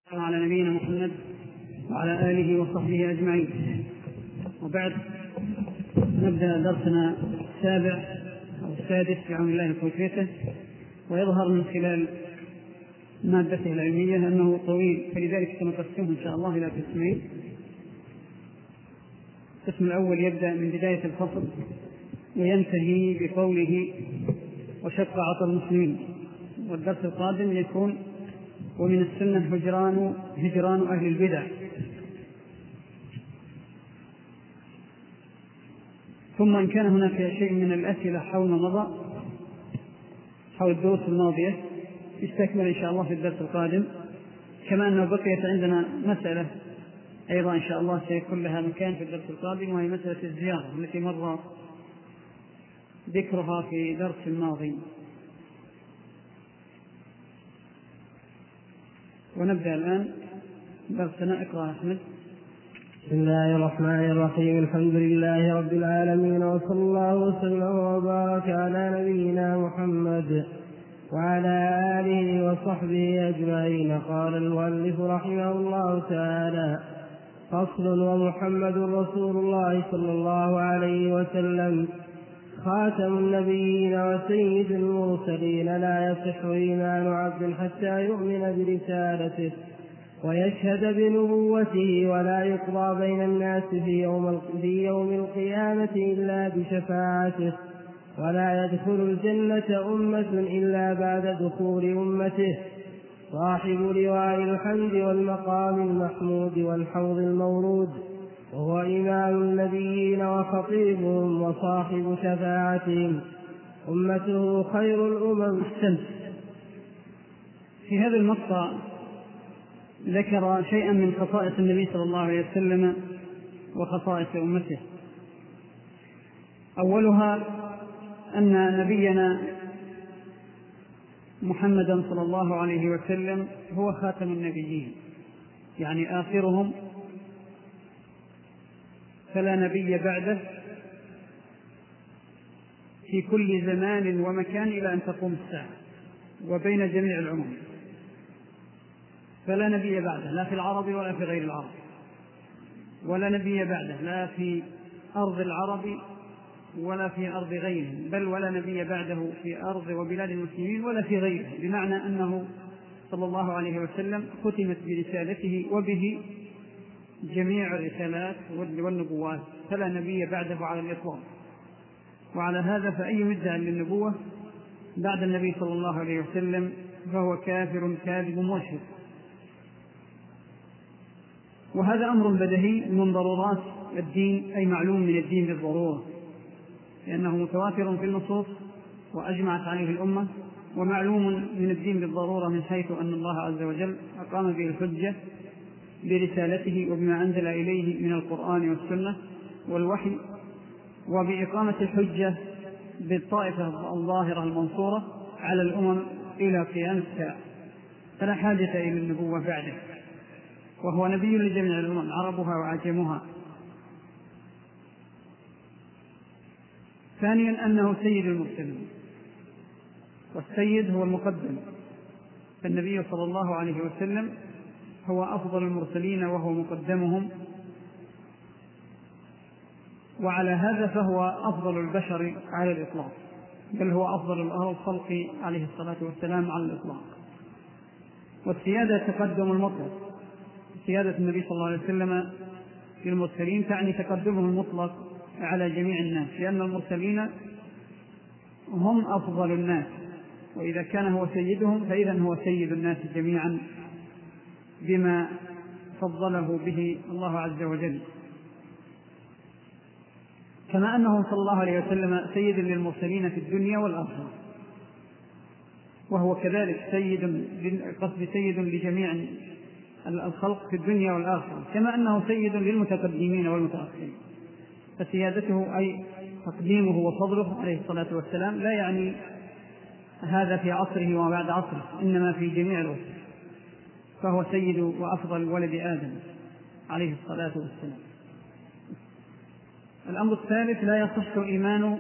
على نبينا محمد وعلى آله وصحبه أجمعين. وبعد نبدأ درسنا السابع أو السادس بعون الله وتوفيقه. ويظهر من خلال مادته العلمية أنه طويل، فلذلك سنقسمه إن شاء الله إلى قسمين. القسم الأول يبدأ من بداية الفصل وينتهي بقوله وشق عطى المسلمين. والدرس القادم يكون ومن السنة هجران أهل البدع. ثم إن كان هناك شيء من الأسئلة حول ما مضى حول الدروس الماضية يستكمل إن شاء الله في الدرس القادم، كما أنه بقيت عندنا مسألة أيضا إن شاء الله سيكون لها مكان في الدرس القادم، وهي مسألة الزيارة التي مر ذكرها في درس الماضي. ونبدأ الآن درسنا. اقرأ أحمد. بسم الله الرحمن الرحيم. الحمد لله رب العالمين، وصلى الله وسلم وبارك على نبينا محمد وعلى آله وصحبه أجمعين. قال المؤلف رحمه الله تعالى: فصل. ومحمد رسول الله صلى الله عليه وسلم خاتم النبيين وسيد المرسلين، لا يصح إيمان عبد حتى يؤمن برسالته ويشهد بنبوته، ولا يقضى بين الناس في يوم القيامة إلا بشفاعته، ولا يدخل الجنة أمة إلا بعد دخول أمته. صاحب لواء الحمد والمقام المحمود والحوض المورود، وهو إمام النبيين وخطيبهم وصاحب شفاعتهم، أمته خير الأمم. في هذا المقطع ذكر شيئا من خصائص النبي صلى الله عليه وسلم وخصائص أمته. أولها أن نبينا محمدا صلى الله عليه وسلم هو خاتم النبيين، يعني آخرهم، فلا نبي بعده في كل زمان ومكان إلى أن تقوم الساعة وبين جميع الأمم. فلا نبي بعده لا في العرب ولا في غير العرب، ولا نبي بعده لا في أرض العرب ولا في أرض غيرهم، بل ولا نبي بعده في أرض وبلاد المسلمين ولا في غيره، بمعنى أنه صلى الله عليه وسلم ختمت برسالته وبه جميع الرسالات والنبوات، فلا نبي بعده على الإطلاق. وعلى هذا فأي مدعي للنبوة بعد النبي صلى الله عليه وسلم فهو كافر كاذب مشرك. وهذا أمر بديهي من ضرورات الدين، أي معلوم من الدين بالضرورة، لأنه متواتر في النصوص وأجمعت عليه الأمة، ومعلوم من الدين بالضرورة من حيث أن الله عز وجل أقام به الحجة برسالته وبما أنزل إليه من القرآن والسنة والوحي، وبإقامة الحجة بالطائفة الظاهرة المنصورة على الأمم إلى قيام الساعة، فلا حاجة إلى النبوة بعده، وهو نبي لجميع الأمم عربها وعجمها. ثانيا أنه سيد المرسلين، والسيد هو المقدم، فالنبي صلى الله عليه وسلم هو أفضل المرسلين وهو مقدمهم، وعلى هذا فهو أفضل البشر على الإطلاق، بل هو أفضل الخلق عليه الصلاة والسلام على الإطلاق. والسيادة تقدم المطلق، سيادة النبي صلى الله عليه وسلم للمرسلين تعني تقدمه المطلق على جميع الناس، لأن المرسلين هم أفضل الناس، وإذا كان هو سيدهم فإذا هو سيد الناس جميعا بما فضله به الله عز وجل. كما أنه صلى الله عليه وسلم سيد للمرسلين في الدنيا والآخرة، وهو كذلك سيد لجميع الخلق في الدنيا والآخرة، كما أنه سيد للمتقدمين والمتأخرين. فسيادته أي تقديمه وفضله عليه الصلاة والسلام لا يعني هذا في عصره وما بعد عصره، إنما في جميع الرسل، فهو سيد وأفضل ولد آدم عليه الصلاة والسلام. الأمر الثالث: لا يصح إيمان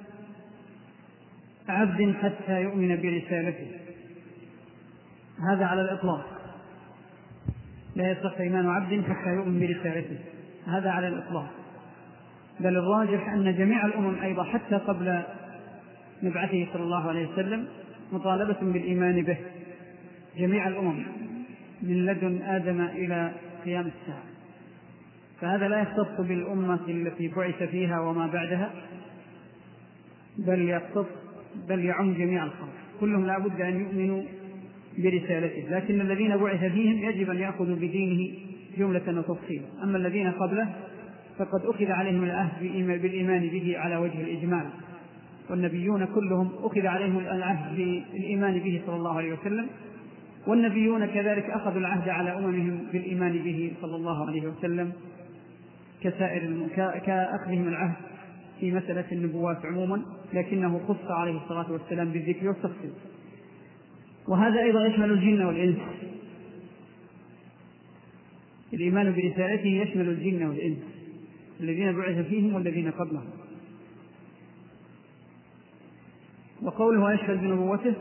عبد حتى يؤمن برسالته، هذا على الإطلاق، لا يصح إيمان عبد حتى يؤمن برسالته، هذا على الإطلاق. بل الراجح أن جميع الأمم أيضا حتى قبل مبعثه صلى الله عليه وسلم مطالبة بالإيمان به، جميع الأمم من لدن آدم إلى قيام الساعة. فهذا لا يختص بالأمة التي بعث فيها وما بعدها، بل يعم جميع الخلق، كلهم لا بد أن يؤمنوا برسالته. لكن الذين بعث فيهم يجب أن يأخذوا بدينه جملة وتفصيلا. أما الذين قبله فقد أخذ عليهم العهد بالإيمان به على وجه الإجمال، والنبيون كلهم أخذ عليهم العهد بالإيمان به صلى الله عليه وسلم، والنبيون كذلك أخذوا العهد على أممهم بالإيمان به صلى الله عليه وسلم كأخذهم العهد في مسألة النبوات عموما، لكنه خص عليه الصلاة والسلام بالذكر والتفصيل. وهذا أيضا يشمل الجن والإنس، الإيمان برسالته يشمل الجن والإنس الذين بعث فيهم والذين قبلهم. وقوله يشهد بنبوته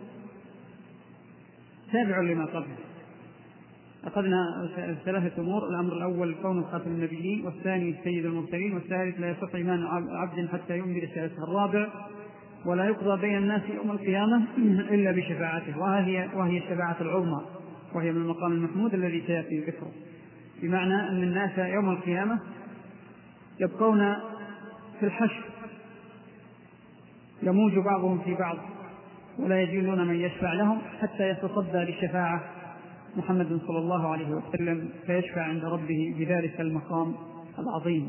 تابع لما قبله. أخذنا 3 أمور: الأمر الأول كون خاتم النبيين، والثاني سيد المرسلين، والثالث لا يصح إيمان عبد حتى يؤمن برسالته، الرابع ولا يقضى بين الناس يوم القيامة إلا بشفاعته، وهي الشفاعة العظمى، وهي من المقام المحمود الذي سيأتي ذكره، بمعنى أن الناس يوم القيامة يبقون في الحشر يموج بعضهم في بعض ولا يجدون من يشفع لهم حتى يتصدى للشفاعة محمد صلى الله عليه وسلم فيشفع عند ربه بذلك المقام العظيم.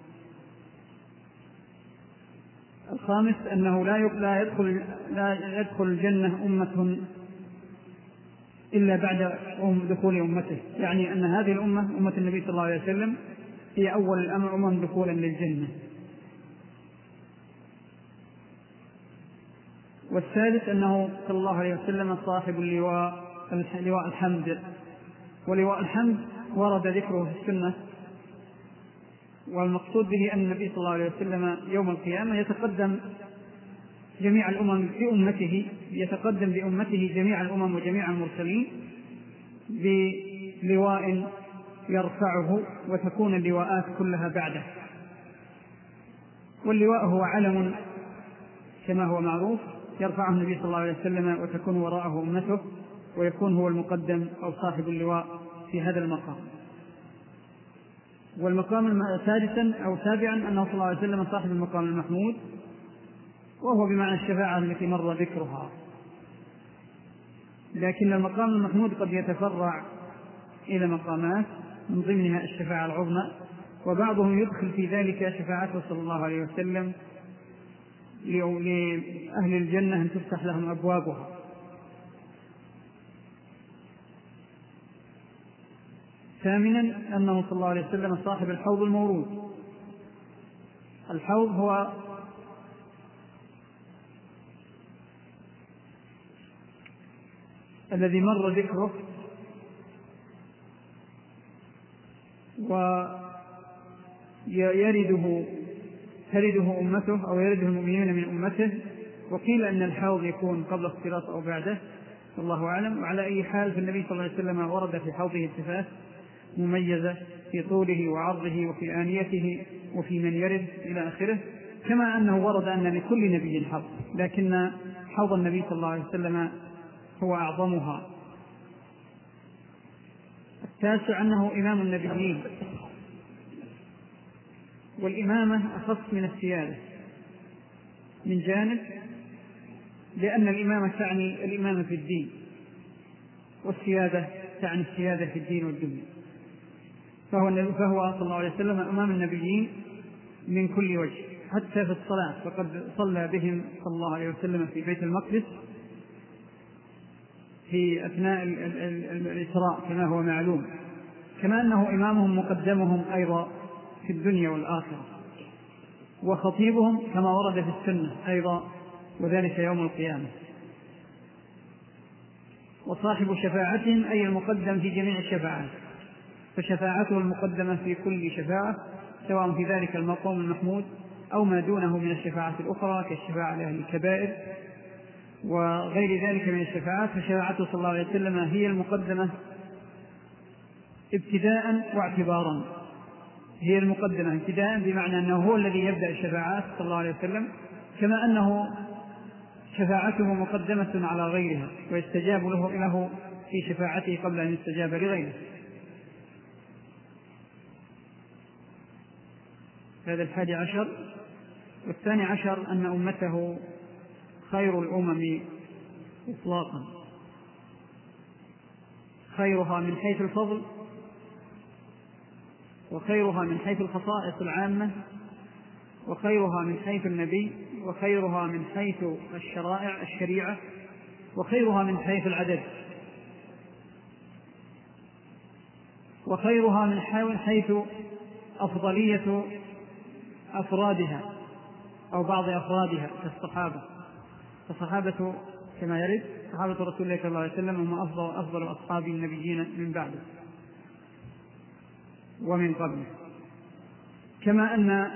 الخامس أنه لا يدخل الجنة أمة إلا بعد دخول أمته، يعني أن هذه الأمة أمة النبي صلى الله عليه وسلم هي أول الأمم دخولا للجنة. والثالث أنه صلى الله عليه وسلم صاحب لواء الحمد، ولواء الحمد ورد ذكره في السنة، والمقصود به أن النبي صلى الله عليه وسلم يوم القيامة يتقدم جميع الأمم بأمته، يتقدم بأمته جميع الأمم وجميع المرسلين بلواء يرفعه، وتكون اللواءات كلها بعده. واللواء هو علم كما هو معروف يرفعه النبي صلى الله عليه وسلم وتكون وراءه أمته، ويكون هو المقدم أو صاحب اللواء في هذا المقام. والمقام سادسا أو سابعا أنه صلى الله عليه وسلم صاحب المقام المحمود، وهو بمعنى الشفاعة التي مر ذكرها. لكن المقام المحمود قد يتفرع إلى مقامات من ضمنها الشفاعة العظمى، وبعضهم يدخل في ذلك شفاعته صلى الله عليه وسلم لأهل الجنة أن تفتح لهم أبوابها. ثامنا أنه صلى الله عليه وسلم صاحب الحوض المورود. الحوض هو الذي مر ذكره ترده أمته أو يرده المؤمنين من أمته، وقيل أن الحوض يكون قبل الصراط أو بعده، والله أعلم. وعلى أي حال فالنبي صلى الله عليه وسلم ورد في حوضه صفات مميزة في طوله وعرضه وفي آنيته وفي من يرد إلى آخره، كما أنه ورد أن لكل نبي حوض، لكن حوض النبي صلى الله عليه وسلم هو أعظمها. التاسع أنه إمام النبيين، والإمامة أخص من السيادة من جانب، لأن الإمامة تعني الإمامة في الدين، والسيادة تعني السيادة في الدين والدنيا. فهو صلى الله عليه وسلم أمام النبيين من كل وجه، حتى في الصلاة فقد صلى بهم صلى الله عليه وسلم في بيت المقدس في أثناء الإسراء كما هو معلوم، كما أنه إمامهم مقدمهم أيضا في الدنيا والآخرة، وخطيبهم كما ورد في السنة أيضا، وذلك يوم القيامة. وصاحب شفاعتهم أي المقدم في جميع الشفاعات، فشفاعته المقدمة في كل شفاعة، سواء في ذلك المقام المحمود أو ما دونه من الشفاعات الأخرى كالشفاعة لأهل الكبائر وغير ذلك من الشفاعات، فشفاعته صلى الله عليه وسلم هي المقدمة ابتداء واعتبارا. هي المقدمة ابتداء بمعنى أنه هو الذي يبدأ الشفاعات صلى الله عليه وسلم، كما أنه شفاعته مقدمة على غيرها ويستجاب له في شفاعته قبل أن يستجاب لغيره. هذا 11. والثاني عشر أن أمته خير الأمم إطلاقا، خيرها من حيث الفضل، وخيرها من حيث الخصائص العامة، وخيرها من حيث النبي، وخيرها من حيث الشريعة، وخيرها من حيث العدد، وخيرها من حيث أفضلية أفرادها أو بعض أفرادها كالصحابة. فالصحابة كما يرد صحابة رسول الله صلى الله عليه وسلم هم أفضل أصحاب النبيين من بعده ومن قبله. كما أن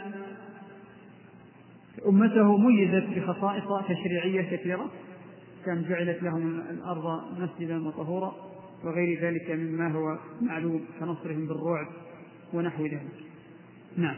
أمته ميزت بخصائص تشريعية كثيرة، كان جعلت لهم الأرض مسجدا وطهورا وغير ذلك مما هو معلوم كنصرهم بالرعب ونحو ذلك. نعم.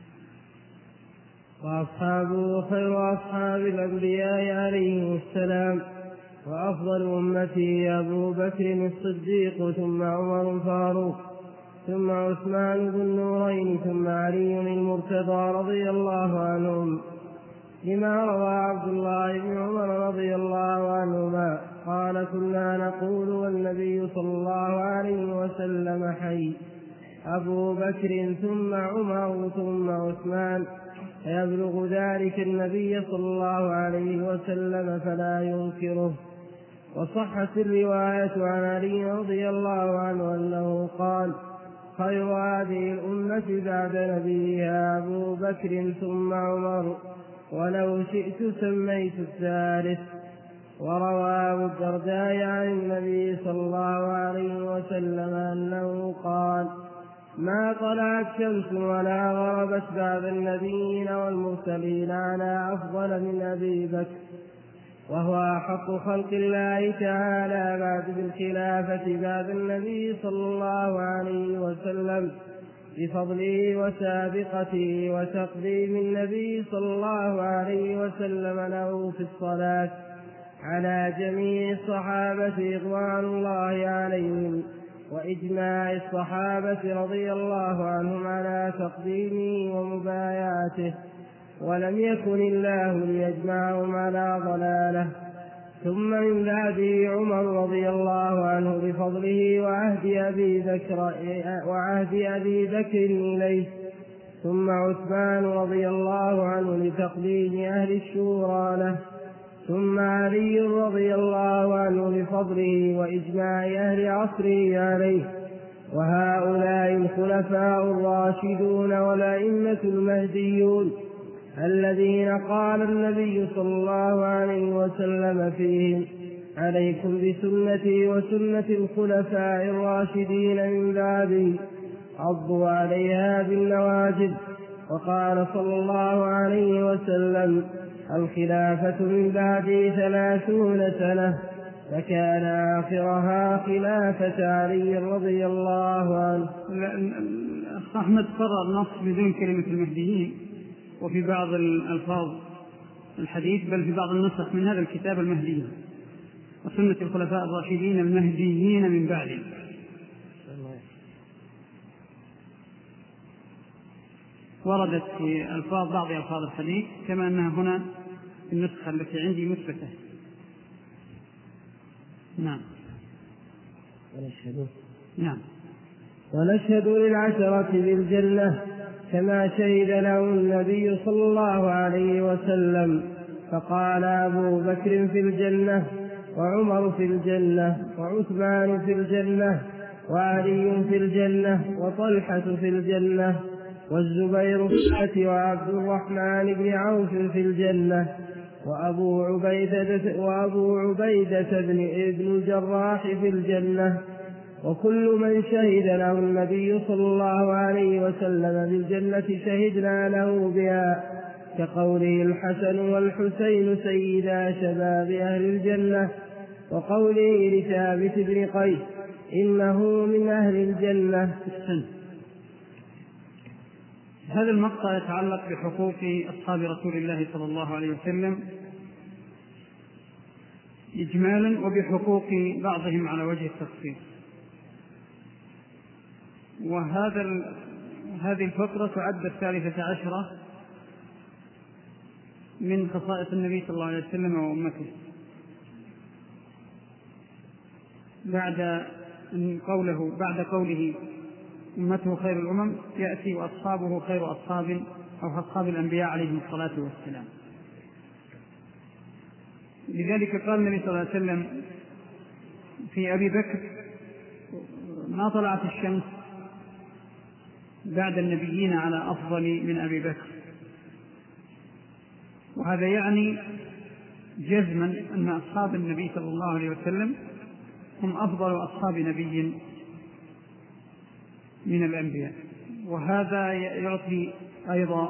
وأصحابه خير أصحاب الأنبياء عليهم السلام، وأفضل أمتي أبو بكر الصديق، ثم عمر الفاروق، ثم عثمان ذو النورين، ثم علي المرتضى رضي الله عنهم، لما روى عبد الله بن عمر رضي الله عنهما قال: كنا نقول والنبي صلى الله عليه وسلم حي، أبو بكر ثم عمر ثم عثمان، فيبلغ ذلك النبي صلى الله عليه وسلم فلا ينكره. وصحت الرواية عن علي رضي الله عنه أنه قال: خير هذه الأمة بعد نبيها أبو بكر ثم عمر، ولو شئت سميت الثالث. وروى أبو الدرداء عن النبي صلى الله عليه وسلم أنه قال: ما طلعت شمس ولا غربت بعد النبيين والمرسلين على أفضل من أبي بكر، وهو أحق خلق الله تعالى بعد بالخلافة بعد النبي صلى الله عليه وسلم، بفضله وسابقته وتقديم النبي صلى الله عليه وسلم له في الصلاة على جميع الصحابة رضوان الله عليهم، وإجماع الصحابة رضي الله عنهم على تقديمه ومبايعته، ولم يكن الله ليجمعهم على ضلاله. ثم من بعده عمر رضي الله عنه بفضله وعهد أبي بكر إليه، ثم عثمان رضي الله عنه لتقديم أهل الشورى له، ثم علي رضي الله عنه بفضله وإجماع أهل عصره عليه. وهؤلاء الخلفاء الراشدون والأئمة المهديون الذين قال النبي صلى الله عليه وسلم فيهم: عليكم بسنتي وسنة الخلفاء الراشدين من بعدي، عضوا عليها بالنواجذ. وقال صلى الله عليه وسلم: الخلافة من بعدي 30 سنة، فكان آخرها خلافة علي رضي الله عنه. أحمد قرأ النص بدون كلمة المهديين، وفي بعض الألفاظ الحديث بل في بعض النسخ من هذا الكتاب المهديين، وسنة الخلفاء الراشدين المهديين من بعده. وردت في بعض ألفاظ الحديث كما أنها هنا في النسخة التي عندي مثبتة. نعم. ونشهد للعشرة بالجنة كما شهد له النبي صلى الله عليه وسلم، فقال: أبو بكر في الجنة، وعمر في الجنة، وعثمان في الجنة، وعلي في الجنة، وطلحة في الجنة، والزبير في الجنة، وعبد الرحمن بن عوف في الجنة، وأبو عبيدة بن الجراح في الجنة، وكل من شهد له النبي صلى الله عليه وسلم بالجنة شهدنا له بها، كقوله: الحسن والحسين سيدا شباب أهل الجنة، وقوله لثابت بن قيس: إنه من أهل الجنة. هذا المقطع يتعلق بحقوق أصحاب رسول الله صلى الله عليه وسلم إجمالا وبحقوق بعضهم على وجه التفصيل. هذه الفقرة تعد 13 من خصائص النبي صلى الله عليه وسلم وأمته، بعد قوله أمته خير الأمم يأتي وأصحابه خير أصحاب الأنبياء عليهم الصلاة والسلام. لذلك قال النبي صلى الله عليه وسلم في أبي بكر: ما طلعت الشمس بعد النبيين على أفضل من أبي بكر. وهذا يعني جزما أن أصحاب النبي صلى الله عليه وسلم هم أفضل أصحاب نبي من الأنبياء. وهذا يعطي أيضا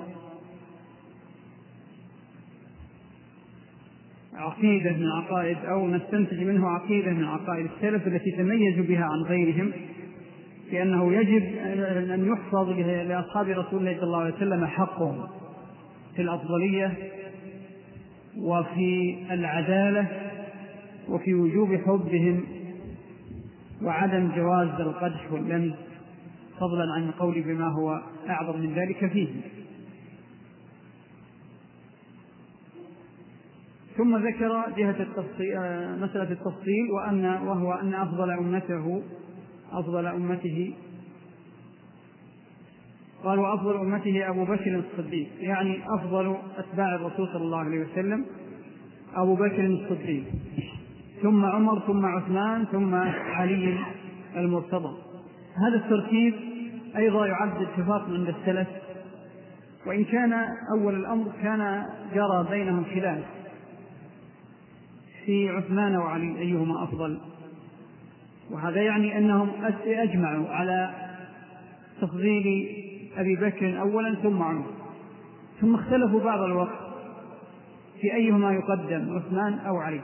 عقيدة من عقائد، أو نستنتج منه عقيدة من عقائد السلف التي تميزوا بها عن غيرهم، لأنه يجب أن يحفظ لأصحاب رسول الله صلى الله عليه وسلم حقهم في الأفضلية وفي العدالة وفي وجوب حبهم وعدم جواز القدح واللمز، فضلا عن القول بما هو أعظم من ذلك فيه. ثم ذكر جهة مسألة التفصيل، وهو أن أفضل أمته قال: وأفضل أمته أبو بكر الصديق، يعني أفضل أتباع الرسول صلى الله عليه وسلم أبو بكر الصديق، ثم عمر، ثم عثمان، ثم علي المرتضى. هذا الترتيب أيضا يعد اتفاق عند السلف، وإن كان أول الأمر كان جرى بينهم خلاف في عثمان وعلي أيهما أفضل، وهذا يعني أنهم أجمعوا على تفضيل أبي بكر أولا ثم عمر، ثم اختلفوا بعض الوقت في أيهما يقدم، عثمان أو علي.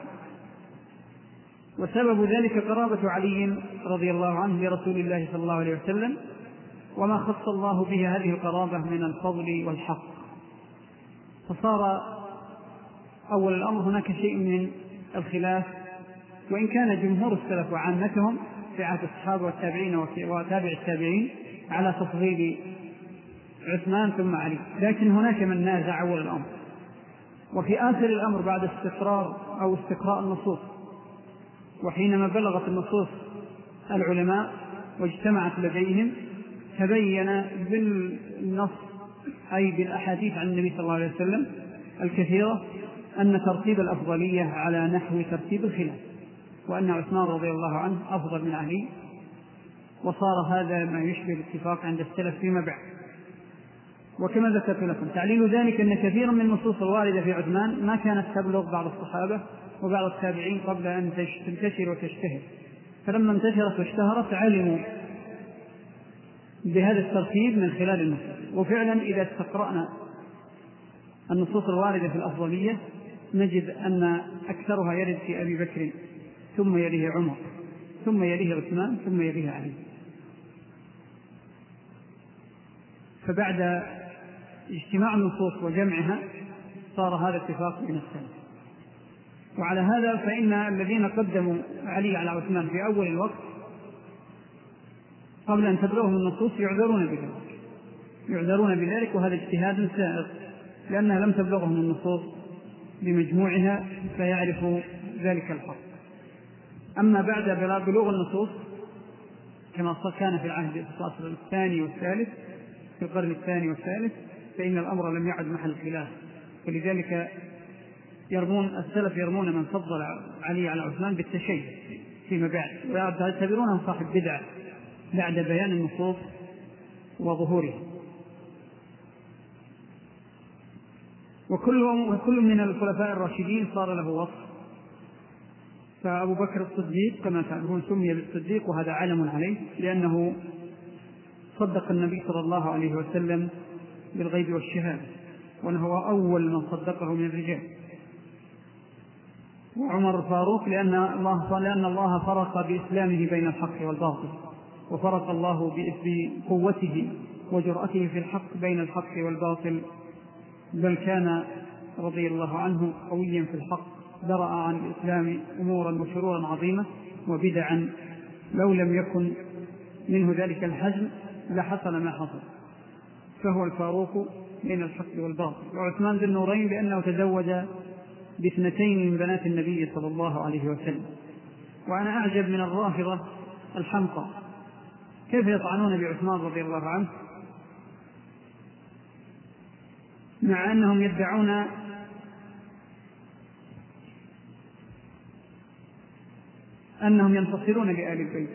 وسبب ذلك قرابة علي رضي الله عنه لرسول الله صلى الله عليه وسلم، وما خص الله به هذه القرابة من الفضل والحق. فصار أول الأمر هناك شيء من الخلاف، وإن كان جمهور السلف وعامتهم في عهد الصحابة والتابعين وتابع التابعين على تفضيل عثمان ثم علي، لكن هناك من نازع أول الأمر. وفي آخر الأمر بعد استقراء النصوص، وحينما بلغت النصوص العلماء واجتمعت لديهم، تبين بالنص أي بالأحاديث عن النبي صلى الله عليه وسلم الكثيرة أن ترتيب الأفضلية على نحو ترتيب الخلاف، وأن عثمان رضي الله عنه أفضل من علي. وصار هذا ما يشبه الاتفاق عند السلف فيما بعد. وكما ذكرت لكم تعليل ذلك أن كثيرا من النصوص الواردة في عثمان ما كانت تبلغ بعض الصحابة وبعض التابعين قبل أن تنتشر وتشتهر، فلما انتشرت واشتهرت علموا بهذا الترتيب من خلال النصوص. وفعلا إذا استقرأنا النصوص الواردة في الأفضلية نجد أن أكثرها يرد في أبي بكر، ثم يليه عمر، ثم يليه عثمان، ثم يليه علي. فبعد اجتماع النصوص وجمعها صار هذا اتفاق بين السلف. وعلى هذا فإن الذين قدموا علي على عثمان في أول الوقت قبل أن تبلغهم النصوص يعذرون بذلك، وهذا اجتهاد سائغ، لأنها لم تبلغهم النصوص بمجموعها فيعرفوا ذلك الحق. أما بعد بلوغ النصوص كما كان في العهد العصر الثاني والثالث، في القرن الثاني والثالث، فإن الأمر لم يعد محل خلاف. ولذلك السلف يرمون من فضل علي على عثمان بالتشيع فيما بعد، ويعتبرونه صاحب بدعة بعد بيان النصوص وظهورها. وكل من الخلفاء الراشدين صار له وصف. فأبو بكر الصديق كما تعرفون سمي بالصديق، وهذا علم عليه لأنه صدق النبي صلى الله عليه وسلم بالغيب والشهادة، وأنه هو أول من صدقه من الرجال. وعمر الفاروق لأن الله فرق بإسلامه بين الحق والباطل، وفرق الله بقوته وجرأته في الحق بين الحق والباطل، بل كان رضي الله عنه قويا في الحق، درأ عن الإسلام أمورا وشرورا عظيمة وبدعا لو لم يكن منه ذلك الحزم لحصل ما حصل، فهو الفاروق بين الحق والباطل. وعثمان ذو النورين لأنه تزوج باثنتين من بنات النبي صلى الله عليه وسلم. وأنا أعجب من الرافضة الحمقى كيف يطعنون بعثمان رضي الله عنه مع أنهم يدعون أنهم ينتصرون لآل البيت،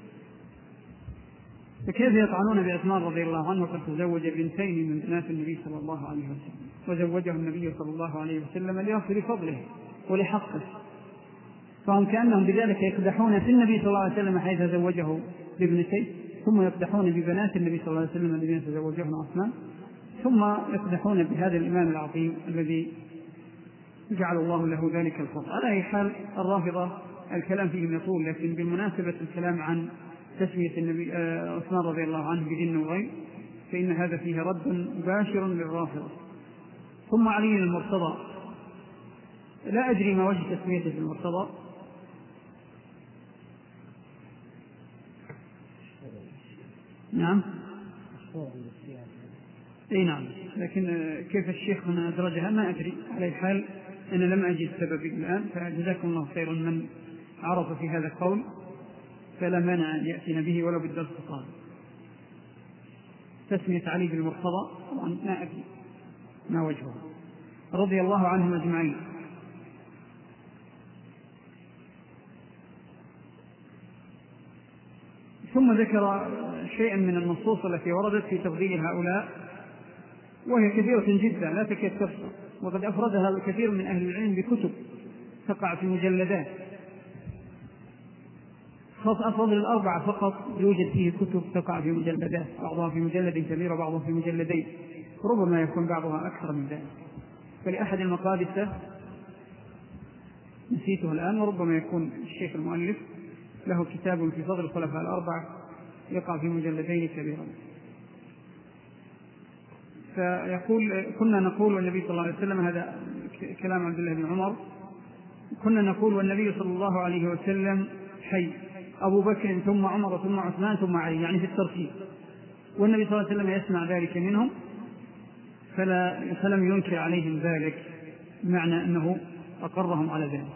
فكيف يطعنون بعثمان رضي الله عنه وقد تزوج بنتين من بنات النبي صلى الله عليه وسلم، وزوجه النبي صلى الله عليه وسلم ليغفر فضله ولحقه، فهم كأنهم بذلك يقدحون في النبي صلى الله عليه وسلم حيث زوجه بابنتين، ثم يقدحون ببنات النبي صلى الله عليه وسلم الذين تزوجهن عثمان، ثم يقدحون بهذا الإمام العظيم الذي جعل الله له ذلك الفضل. على أي حال الرافضة الكلام فيهم يطول، لكن بالمناسبة الكلام عن تسمية النبي عثمان رضي الله عنه بذي النورين فإن هذا فيه رد مباشر للرافضة. ثم علي المرتضى، لا أدري ما وجه تسميته المرتضى، نعم أي نعم، لكن كيف الشيخ هنا أدرجها ما أدري. على الحال أنا لم أجد سبب الآن، فجزاكم الله خيرا من عرف في هذا القول، فلا مانع أن يأتينا به ولو بالدرس القادم. تسمية علي بالمرتضى طبعا ما أدري ما وجهه، رضي الله عنهم أجمعين. ثم ذكر شيئا من النصوص التي وردت في تفضيل هؤلاء، وهي كثيرة جدا لا تكاد تحصى، وقد أفردها الكثير من أهل العلم بكتب تقع في مجلدات، أفضل الأربعة فقط يوجد فيه كتب تقع في مجلدات، بعضها في مجلد كبير وبعضها في مجلدين، ربما يكون بعضها أكثر من ذلك. فلأحد المقادسة نسيته الآن، وربما يكون الشيخ المؤلف له كتاب في فضل الخلفاء الأربعة يقع في مجلدين كبيرا. فيقول كنا نقول والنبي صلى الله عليه وسلم، هذا كلام عبد الله بن عمر، كنا نقول والنبي صلى الله عليه وسلم حي، أبو بكر ثم عمر ثم عثمان ثم علي، يعني في الترتيب، والنبي صلى الله عليه وسلم يسمع ذلك منهم فلم ينكر عليهم ذلك، بمعنى أنه أقرهم على ذلك.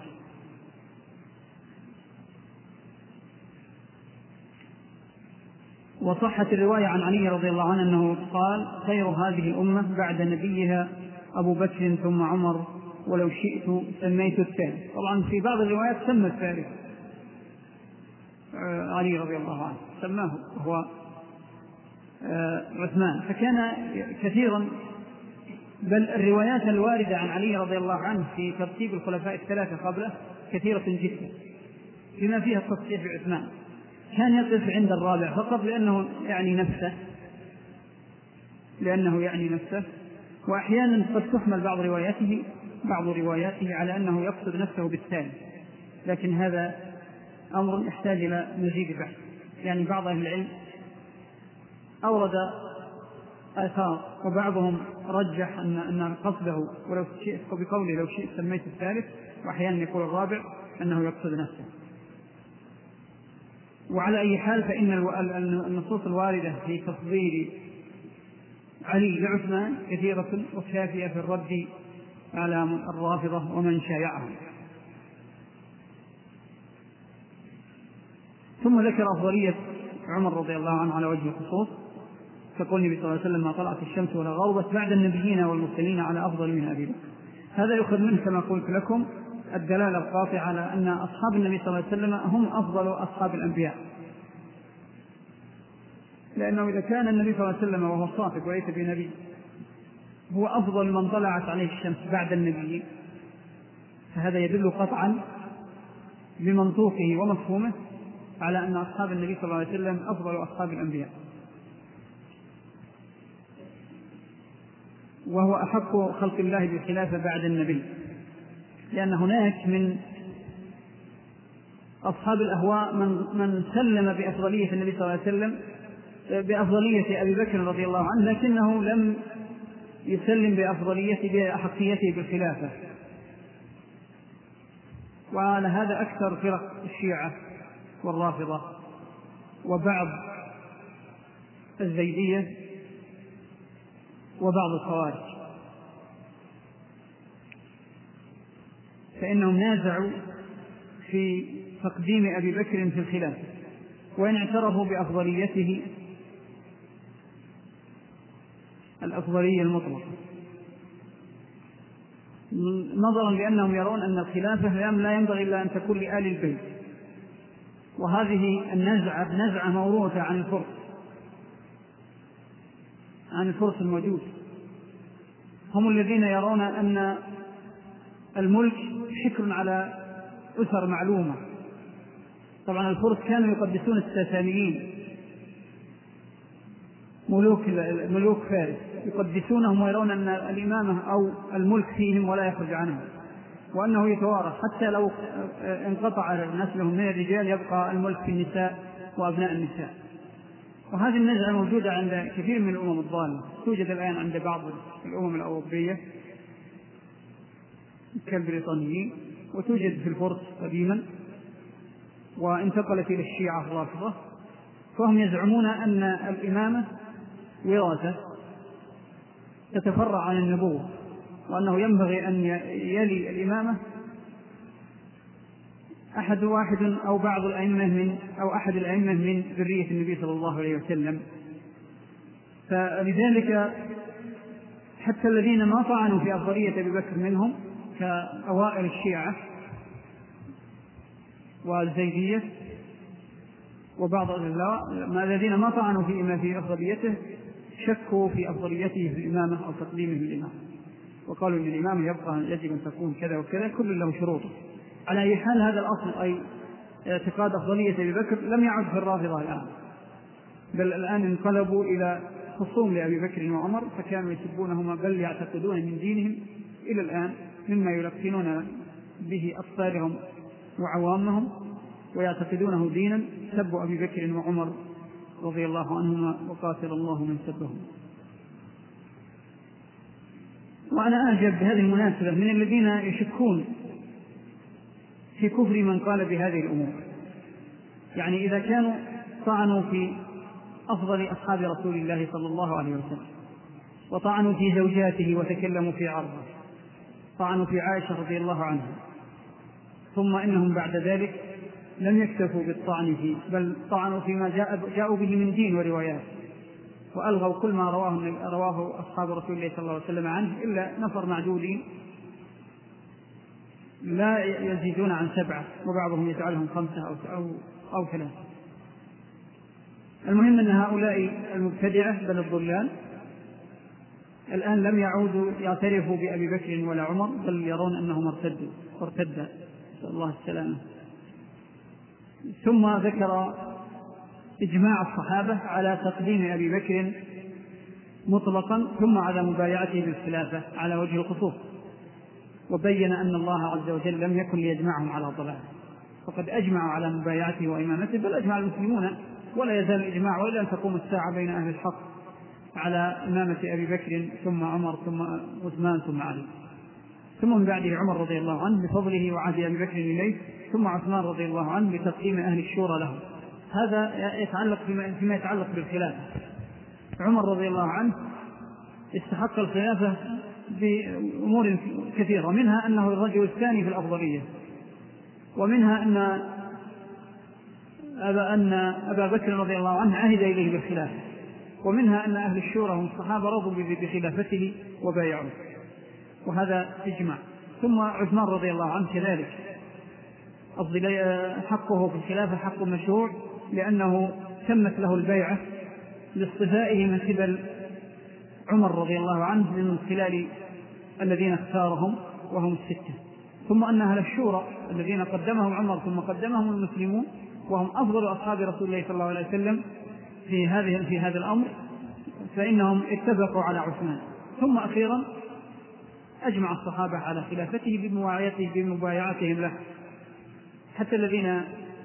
وصحت الرواية عن علي رضي الله عنه أنه قال خير هذه الأمة بعد نبيها أبو بكر ثم عمر ولو شئت سميت الثاني. طبعا في بعض الروايات سمى الثالث علي رضي الله عنه، سماه هو عثمان، فكان كثيرا، بل الروايات الواردة عن علي رضي الله عنه في ترتيب الخلفاء الثلاثة قبله كثيرة جدا، بما فيها التصحيح بعثمان، كان يقف عند الرابع فقط لأنه يعني نفسه، وأحيانا قد تحمل بعض رواياته على أنه يقصد نفسه بالثاني، لكن هذا أمر يحتاج إلى مزيد بحث. يعني بعض أهل العلم أورد آثار، وبعضهم رجح أن قصده ولو شئت بقوله لو شئت سميت الثالث، وأحيانا يقول الرابع أنه يقصد نفسه. وعلى أي حال فإن النصوص الواردة في تفضيل علي لعثمان كثيرة وكافية في الرد على الرافضة ومن شايعهم. ثم ذكر أفضلية عمر رضي الله عنه على وجه الخصوص، فقال النبي صلى الله عليه وسلم ما طلعت الشمس ولا غربت بعد النبيين والمرسلين على أفضل من أبي بكر. هذا يؤخذ منه كما قلت لكم الدلالة القاطعة على أن أصحاب النبي صلى الله عليه وسلم هم أفضل أصحاب الأنبياء، لأنه إذا كان النبي صلى الله عليه وسلم وهو صادق وليس بنبي هو أفضل من طلعت عليه الشمس بعد النبي، فهذا يدل قطعا بمنطوقه ومفهومه على أن أصحاب النبي صلى الله عليه وسلم أفضل أصحاب الأنبياء، وهو أحق خلق الله بالخلافة بعد النبي، لأن هناك من أصحاب الأهواء من سلم بأفضلية النبي صلى الله عليه وسلم، بأفضلية أبي بكر رضي الله عنه، لكنه لم يسلم بأحقيته بالخلافة. وعلى هذا أكثر فرق الشيعة والرافضة وبعض الزيدية وبعض الخوارج، فإنهم نازعوا في تقديم أبي بكر في الخلافة، وإن اعترفوا بأفضليته الأفضلية المطلقة، نظرا لأنهم يرون أن الخلافة لا ينبغي إلا أن تكون لآل البيت. وهذه النزعة موروثة عن الفرس الموجود، هم الذين يرون أن الملك حكر على أسر معلومة. طبعا الفرس كانوا يقدسون الساسانيين، ملوك فارس، يقدسونهم ويرون أن الإمامة أو الملك فيهم ولا يخرج عنهم، وأنه يتوارث حتى لو انقطع نسلهم من الرجال يبقى الملك في النساء وأبناء النساء. وهذه النزعة موجودة عند كثير من الأمم الضالة، توجد الآن عند بعض الأمم الأوروبية كالبريطانيين، وتوجد في الفرس قديما، وانتقلت إلى الشيعة الرافضة. فهم يزعمون أن الإمامة وراثة تتفرع عن النبوة، وأنه ينبغي أن يلي الإمامة أحد أو بعض الأئمة أو أحد الأئمة من ذرية النبي صلى الله عليه وسلم. فلذلك حتى الذين ما طعنوا في أفضلية أبي بكر منهم كأوائل الشيعة والزيدية وبعض الذين ما طعنوا في أفضليته شكوا في أفضليته في الإمامة أو تقديمه في الإمامة، وقالوا إن الإمامة يجب أن تكون كذا وكذا، كل له شروطه. على أي حال هذا الأصل، أي اعتقاد أفضلية أبي بكر، لم يعد في الرافضة الآن، بل الآن انقلبوا إلى خصوم لأبي بكر وعمر، فكانوا يسبونهما بل يعتقدون من دينهم إلى الآن مما يلقنون به أطفالهم وعوامهم ويعتقدونه دينا، سب أبي بكر وعمر رضي الله عنهما وقاتل الله من سبهم. وأنا أعجب بهذه المناسبة من الذين يشكون في كفر من قال بهذه الأمور. يعني إذا كانوا طعنوا في أفضل أصحاب رسول الله صلى الله عليه وسلم، وطعنوا في زوجاته وتكلموا في عرضه، طعنوا في عائشة رضي الله عنها، ثم إنهم بعد ذلك لم يكتفوا بالطعن فيه، بل طعنوا فيما جاءوا به من دين وروايات، وألغوا كل ما رواه أصحاب رسول الله صلى الله عليه وسلم عنه إلا نفر معدودين لا يزيدون عن 7، وبعضهم يجعلهم 5 أو 3. المهم أن هؤلاء المبتدعة بل الضلال الآن لم يعودوا يعترفوا بأبي بكر ولا عمر، بل يرون أنهم ارتد، نسأل الله السلامة. ثم ذكر إجماع الصحابة على تقديم أبي بكر مطلقا، ثم على مبايعته بالخلافة على وجه الخصوص، وبين أن الله عز وجل لم يكن ليجمعهم على ضلال، فقد أجمعوا على مبايعته وإمامته، بل أجمع المسلمون، ولا يزال الإجماع وإلى أن تقوم الساعة بين أهل الحق على إمامة أبي بكر ثم عمر ثم عثمان ثم علي، ثم من بعده عمر رضي الله عنه بفضله وعهد أبي بكر إليه، ثم عثمان رضي الله عنه بتقديم أهل الشورى له. هذا يتعلق فيما يتعلق بالخلافة. عمر رضي الله عنه استحق الخلافة بأمور كثيرة، منها أنه الرجل الثاني في الأفضلية، ومنها أن أبا بكر رضي الله عنه عهد إليه بالخلافة، ومنها أن أهل الشورى هم الصحابة رضوا بخلافته وبايعوا، وهذا إجماع. ثم عثمان رضي الله عنه كذلك حقه في الخلافة حق مشروع، لأنه تمت له البيعة لاصطفائه من قبل عمر رضي الله عنه من خلال الذين اختارهم وهم 6. ثم أن أهل الشورى الذين قدمهم عمر ثم قدمهم المسلمون، وهم أفضل أصحاب رسول الله صلى الله عليه وسلم في هذا الأمر، فإنهم اتفقوا على عثمان. ثم أخيرا أجمع الصحابة على خلافته بمبايعتهم له، حتى الذين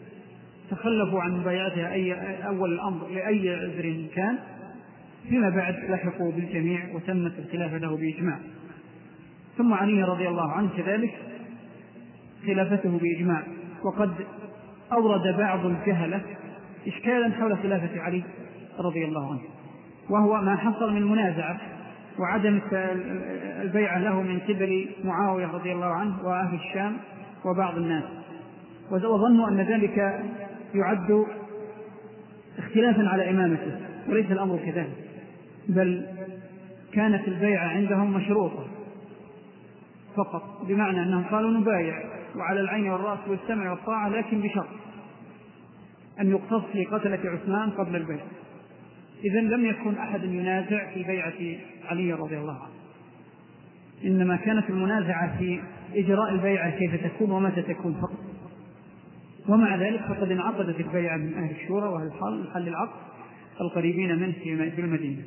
تخلفوا عن مبايعتها أول الأمر لأي عذر كان، فيما بعد لحقوا بالجميع وتمت الخلافة له بإجماع. ثم علي رضي الله عنه كذلك خلافته بإجماع. وقد أورد بعض الجهلة إشكالا حول خلافة علي رضي الله عنه، وهو ما حصل من منازعة وعدم البيعة له من قبل معاوية رضي الله عنه وأهل الشام وبعض الناس، وظنوا أن ذلك يعد اختلافا على إمامته، وليس الأمر كذلك، بل كانت البيعة عندهم مشروطة فقط، بمعنى أنهم قالوا نبايع وعلى العين والرأس والسمع والطاعة، لكن بشرط أن يقتص لقتلة عثمان قبل البيعة. إذن لم يكن أحد ينازع في بيعة علي رضي الله عنه، إنما كانت المنازعة في إجراء البيعة كيف تكون ومتى تكون فقط. ومع ذلك فقد انعقدت البيعة من أهل الشورى وأهل الحل العقد القريبين منه في المدينة.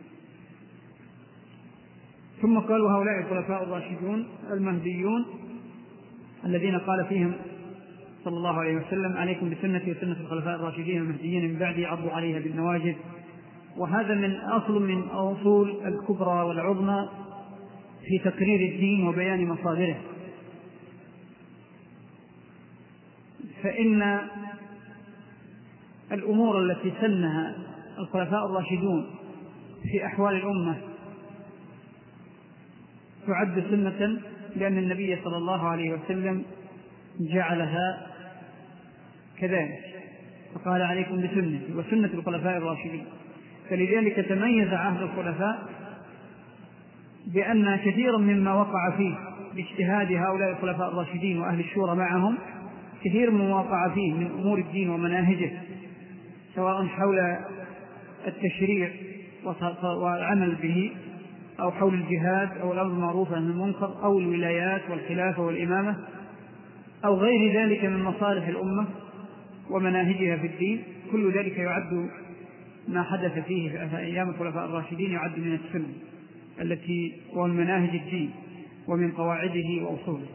ثم قالوا هؤلاء الخلفاء الراشدون المهديون الذين قال فيهم صلى الله عليه وسلم: عليكم بسنتي وسنة الخلفاء الراشدين المهديين من بعدي عضوا عليها بالنواجذ. وهذا من أصول الكبرى والعظمى في تقرير الدين وبيان مصادره. فإن الأمور التي سنها الخلفاء الراشدون في أحوال الأمة تعد سنة، لأن النبي صلى الله عليه وسلم جعلها كذلك، فقال: عليكم بسنتي وسنة الخلفاء الراشدين. فلذلك تميز عهد الخلفاء بأن كثيرا مما وقع فيه باجتهاد هؤلاء الخلفاء الراشدين وأهل الشورى معهم، كثير مما وقع فيه من أمور الدين ومناهجه، سواء حول التشريع والعمل به، أو حول الجهاد، أو الأمر بالمعروف والنهي عن المنكر، أو الولايات والخلافة والإمامة، أو غير ذلك من مصالح الأمة ومناهجها في الدين، كل ذلك يعد ما حدث فيه في أيام الخلفاء الراشدين يعد من السنة التي ومن مناهج الدين ومن قواعده وأصوله.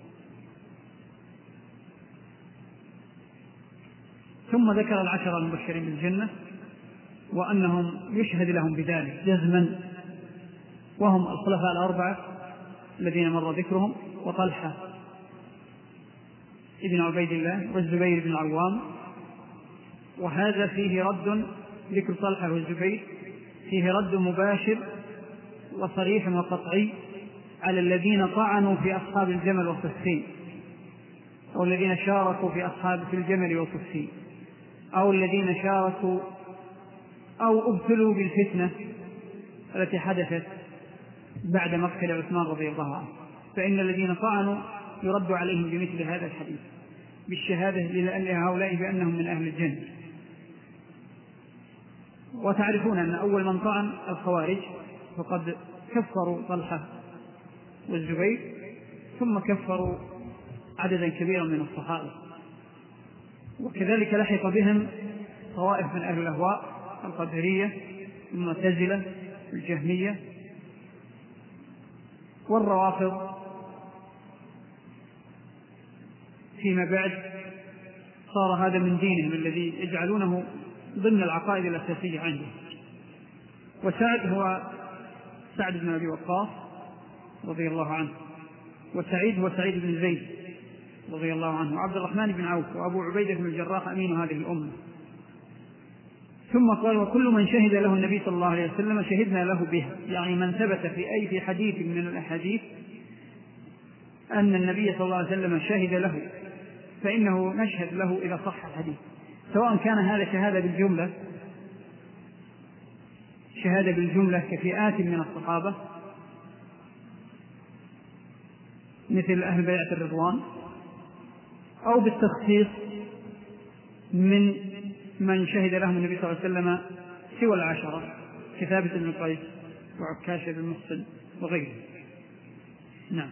ثم ذكر العشرة المبشرين بالجنة وأنهم يشهد لهم بذلك جزما، وهم الخلفاء الأربعة الذين مر ذكرهم: وطلحة ابن عبيد الله، والزبير بن العوام. وهذا فيه رد، ذكر طلحة والزبير فيه رد مباشر وصريح وقطعي على الذين طعنوا في أصحاب الجمل والصفين، أو الذين شاركوا في الجمل والصفين، أو الذين شاركوا أو ابتلوا بالفتنة التي حدثت بعد مقتل عثمان رضي الله عنه. فإن الذين طعنوا يرد عليهم بمثل هذا الحديث بالشهادة لهؤلاء بأنهم من أهل الجنة. وتعرفون أن أول من طعن الخوارج، فقد كفروا طلحة والزبير، ثم كفروا عددا كبيرا من الصحابة، وكذلك لحق بهم طوائف من أهل الأهواء: القدرية، المعتزلة، الجهمية، والروافض فيما بعد صار هذا من دينهم الذي يجعلونه ضمن العقائد الأساسية عندهم. وسعد هو سعد بن أبي وقاص رضي الله عنه، وسعيد هو سعيد بن زيد رضي الله عنه، وعبد الرحمن بن عوف، وأبو عبيدة بن الجراح أمين هذه الأمة. ثم قال: وكل من شهد له النبي صلى الله عليه وسلم شهدنا له به، يعني من ثبت في حديث من الأحاديث أن النبي صلى الله عليه وسلم شهد له فإنه نشهد له إذا صح الحديث، سواء كان هذا شهادة بالجملة كفئات من الصحابة مثل أهل بيعة الرضوان، أو بالتخصيص من شهد لهم النبي صلى الله عليه وسلم سوى العشرة كثابت بن قيس وعكاشة بن محصن وغيره. نعم.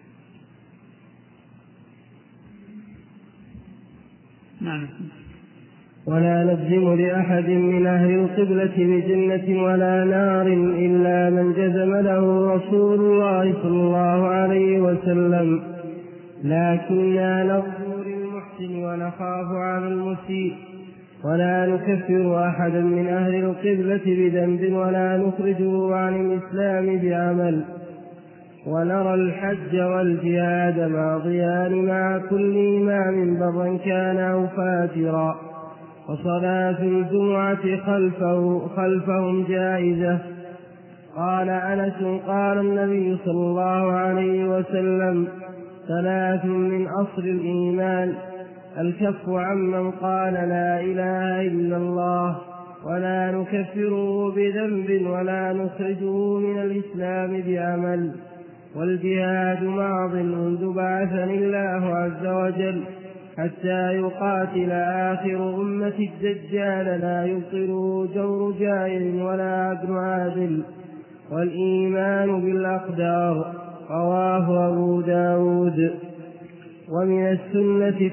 ولا نجزم لأحد من أهل القبلة بجنة ولا نار إلا من جزم له رسول الله صلى الله عليه وسلم، لكننا نرجو للمحسنين المحسن ونخاف على المسيء، ولا نكفر أحدا من أهل القبلة بذنب ولا نخرجه عن الإسلام بعمل، ونرى الحج والجهاد ماضيان مع كل إمام برا كان أو فاجرا، وصلاة الجمعة خلفهم جائزة. قال أنس قال النبي صلى الله عليه وسلم: 3 من أصل الإيمان: الكف عمن قال لا إله إلا الله ولا نكفره بذنب ولا نخرجه من الإسلام بعمل، والجهاد ماض منذ بعثني الله عز وجل حتى يقاتل آخر أمة الدجال لا يبطله جور جائر ولا عدل عادل، والإيمان بالأقدار. رواه أبو داود. ومن السنة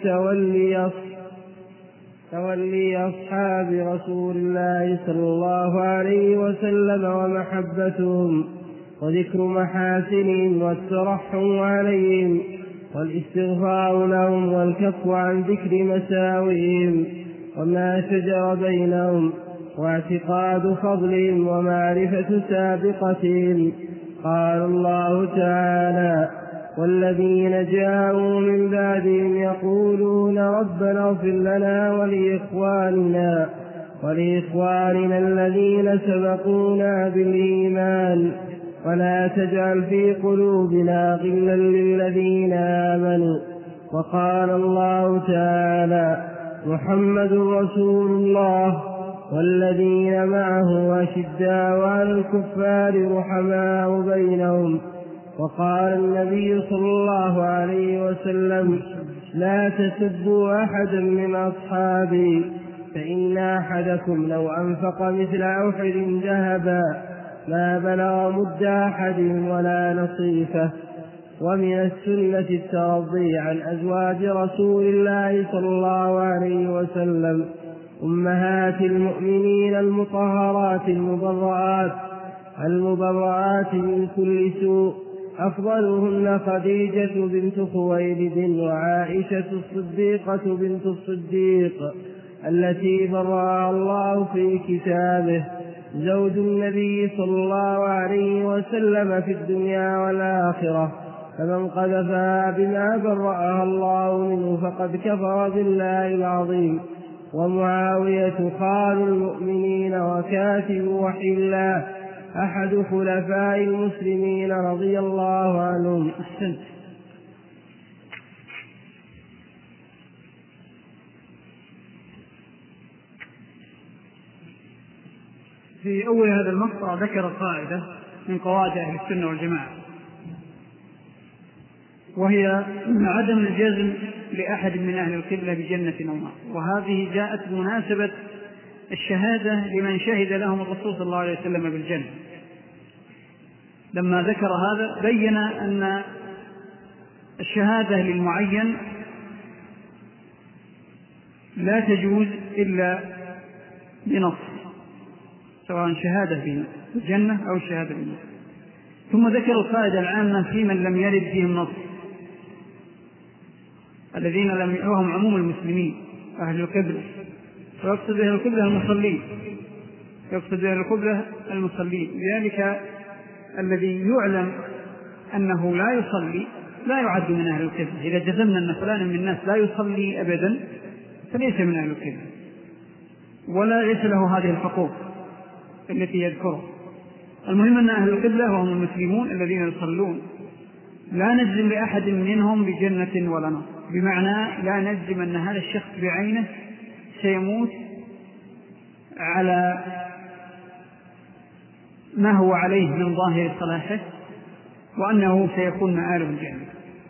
تولي أصحاب رسول الله صلى الله عليه وسلم ومحبتهم وذكر محاسنهم والترحم عليهم والاستغفار لهم والكف عن ذكر مساوئهم وما شجر بينهم واعتقاد فضلهم ومعرفة سابقتهم. قال الله تعالى: والذين جاءوا من بعدهم يقولون ربنا اغفر لنا ولإخواننا الذين سبقونا بالإيمان ولا تجعل في قلوبنا غلا للذين آمنوا. وقال الله تعالى: محمد رسول الله والذين معه أشداء على الكفار رحماء بينهم. وقال النبي صلى الله عليه وسلم: لا تسبوا أحدا من أصحابي، فإن أحدكم لو أنفق مثل أحد ذهبا ما بلغ مد أحد ولا نصيفه. ومن السنة الترضي عن أزواج رسول الله صلى الله عليه وسلم أمهات المؤمنين المطهرات المبرآت من كل سوء، أفضلهن خديجة بنت خويلد وعائشة الصديقة بنت الصديق التي برأها الله في كتابه، زوج النبي صلى الله عليه وسلم في الدنيا والآخرة، فمن قذفها بما برأها الله منه فقد كفر بالله العظيم. ومعاوية خال المؤمنين وكاتب وحي الله أحد خلفاء المسلمين رضي الله عنهم. في أول هذا المقطع ذكر قاعدة من قواعد أهل السنة والجماعة، وهي عدم الجزم لأحد من أهل القبلة بجنة أو نار، وهذه جاءت بمناسبة الشهادة لمن شهد لهم الرسول صلى الله عليه وسلم بالجنة. لما ذكر هذا بين أن الشهادة للمعين لا تجوز إلا بنص، سواء شهادة بالجنة أو الشهادة بالنار. ثم ذكر القاعدة العامة في من لم يرد فيهم نص، الذين لم يرهم عموم المسلمين أهل القبلة، ويقصد أهل القبلة المصلين، لذلك الذي يعلم أنه لا يصلي لا يعد من أهل القبلة. إذا جزمنا أن فلان من الناس لا يصلي أبدا فليس من أهل القبلة ولا ليس له هذه الحقوق التي يذكرها. المهم أن أهل القبلة وهم المسلمون الذين يصلون لا نجزم لأحد منهم بجنة ولا نار، بمعنى لا نجزم أن هذا الشخص بعينه سيموت على ما هو عليه من ظاهر صلاحه وأنه سيكون مآله الجنة.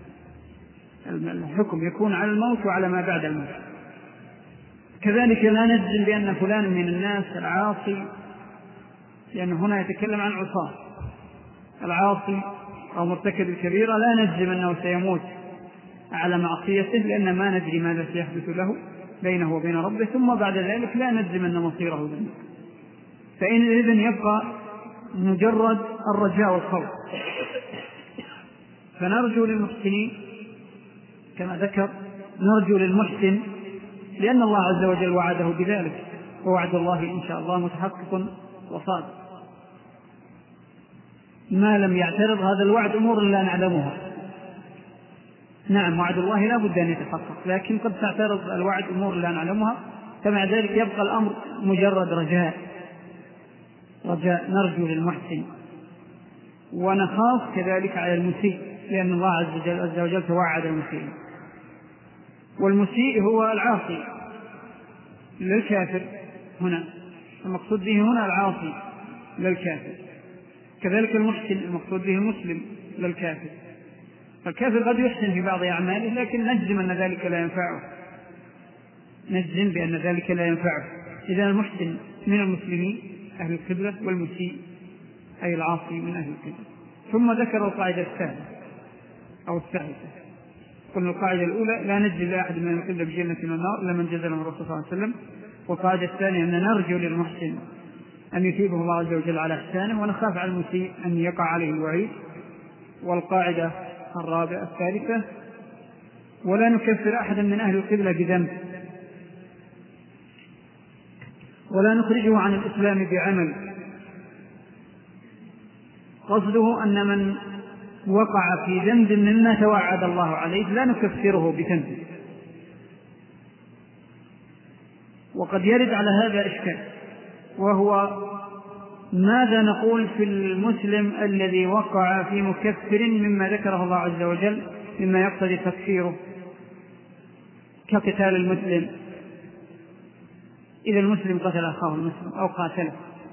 الحكم يكون على الموت وعلى ما بعد الموت. كذلك لا نجزم بأن فلان من الناس العاصي، لأن هنا يتكلم عن عصاة، العاصي أو مرتكب الكبيرة لا نجزم أنه سيموت على معصيته، لأن ما ندري ماذا سيحدث له بينه وبين ربه، ثم بعد ذلك لا نجزم أن مصيره جنة. فإذن يبقى مجرد الرجاء والخوف. فنرجو للمحسنين كما ذكر نرجو للمحسن لأن الله عز وجل وعده بذلك، ووعد الله إن شاء الله متحقق وصادق ما لم يعترض هذا الوعد أمور لا نعلمها. نعم وعد الله لا بد أن يتحقق، لكن قد تعترض الوعد أمور لا نعلمها، فمع ذلك يبقى الأمر مجرد رجاء نرجو للمحسن، ونخاف كذلك على المسيء لأن الله عز وجل توعد المسيء، والمسيء هو العاصي للكافر هنا، المقصود به هنا العاصي للكافر، كذلك المحسن المقصود به المسلم للكافر. فالكافر قد يحسن في بعض أعماله لكن نجزم أن ذلك لا ينفعه، نجزم بأن ذلك لا ينفعه. إذا المحسن من المسلمين أهل القبلة، والمسيء أي العاصي من أهل القبلة. ثم ذكر القاعدة الثالثة أو الثالثة، قلنا القاعدة الأولى لا نجزي لأحد من القبلة بجنة من النار إلا من جزل من الرسول صلى الله عليه وسلم، والقاعدة الثانية أن نرجو للمحسن أن يثيبه الله عز وجل على إحسانه، ونخاف على المسيء أن يقع عليه الوعيد. والقاعدة الرابعة الثالثة ولا نكفر أحدا من أهل القبلة بذنب ولا نخرجه عن الإسلام بعمل. قصده أن من وقع في ذنب مما توعد الله عليه لا نكفره بذنب. وقد يرد على هذا إشكال، وهو ماذا نقول في المسلم الذي وقع في مكفر مما ذكره الله عز وجل مما يقتضي تكفيره كقتال المسلم، إذا المسلم قتل أخاه المسلم أو قاتله،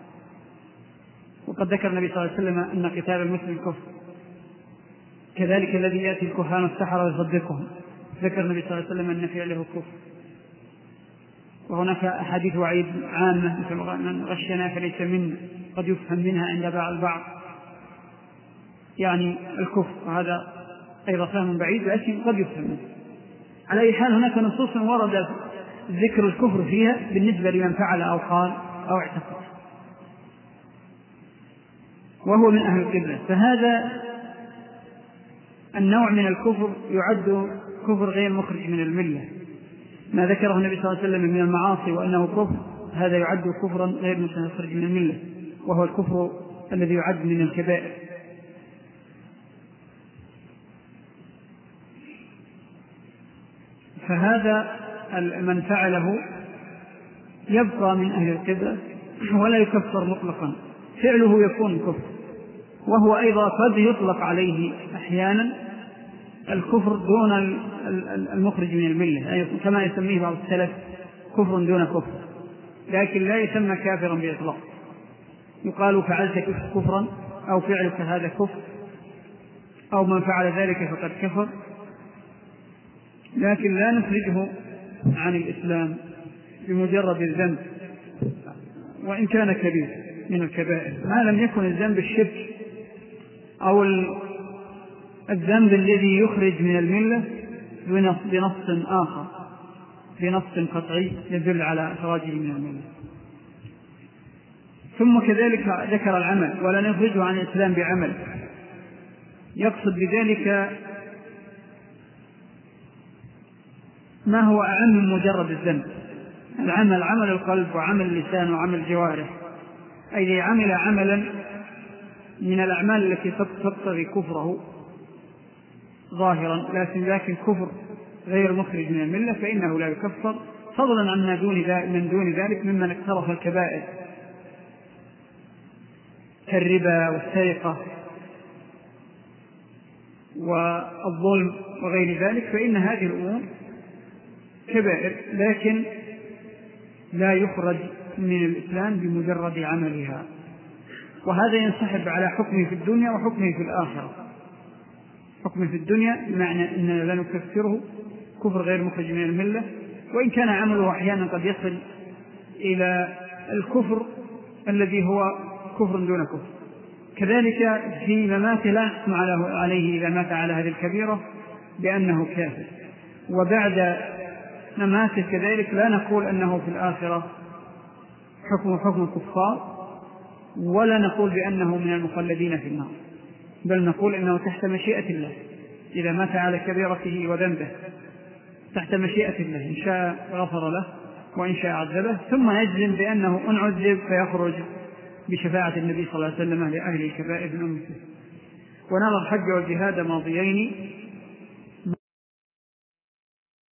وقد ذكر النبي صلى الله عليه وسلم أن قتال المسلم كفر. كذلك الذي يأتي الكهان والسحرة ويصدقهم، ذكر النبي صلى الله عليه وسلم أن فعله كفر. وهناك أحاديث وعيد عامة مثل من غشنا فليس منا، قد يفهم منها عند البعض يعني الكفر، وهذا أيضا فهم بعيد لكن قد يفهم منه. على أي حال هناك نصوص ورد ذكر الكفر فيها بالنسبة لمن فعل أو قال أو اعتقد وهو من أهل القبلة، فهذا النوع من الكفر يعد كفر غير مخرج من الملة. ما ذكره النبي صلى الله عليه وسلم من المعاصي وأنه كفر، هذا يعد كفرا غير مخرج من الملة، وهو الكفر الذي يعد من الكبائر. فهذا من فعله يبقى من أهل القبلة ولا يكفر مطلقا، فعله يكون كفر، وهو أيضا قد يطلق عليه أحيانا الكفر دون المخرج من الملة، كما يسميه بعض السلف كفر دون كفر، لكن لا يسمى كافرا بإطلاق. يقال فعلت كفرا أو فعلك هذا كفر أو من فعل ذلك فقد كفر، لكن لا نخرجه عن الإسلام بمجرد الذنب وإن كان كبير من الكبائر، ما لم يكن الذنب الشرك أو الذنب الذي يخرج من الملة بنص آخر، بنص قطعي يدل على إخراجه من الملة. ثم كذلك ذكر العمل ولا نخرجه عن الإسلام بعمل، يقصد بذلك ما هو أعم من مجرد الذنب. العمل عمل القلب وعمل اللسان وعمل الجوارح، أي إذا عمل عملا من الأعمال التي تقتضي كفره ظاهرا لكن كفر غير مخرج من الملة فإنه لا يكفر، فضلا عن من دون ذلك ممن اقترف الكبائر كالربا والسرقة والظلم وغير ذلك، فإن هذه الأمور كبائر لكن لا يخرج من الإسلام بمجرد عملها، وهذا ينسحب على حكمه في الدنيا وحكمه في الآخرة. حكمه في الدنيا بمعنى أننا لا نكفره كفر غير مخرج من الملة، وإن كان عمله أحيانا قد يصل إلى الكفر الذي هو كفر دون كفر. كذلك في مماته لا نحكم عليه إذا مات على هذه الكبيرة بأنه كافر، وبعد مماته كذلك لا نقول أنه في الآخرة حكم الكفار، ولا نقول بأنه من المخلدين في النار، بل نقول أنه تحت مشيئة الله إذا مات على كبيرته وذنبه. تحت مشيئة الله، إن شاء غفر له وإن شاء عذبه، ثم يجزم بأنه إن عذب فيخرج بشفاعة النبي صلى الله عليه وسلم لأهل الكبائر من أمته. ونرى الحج والجهاد ماضيين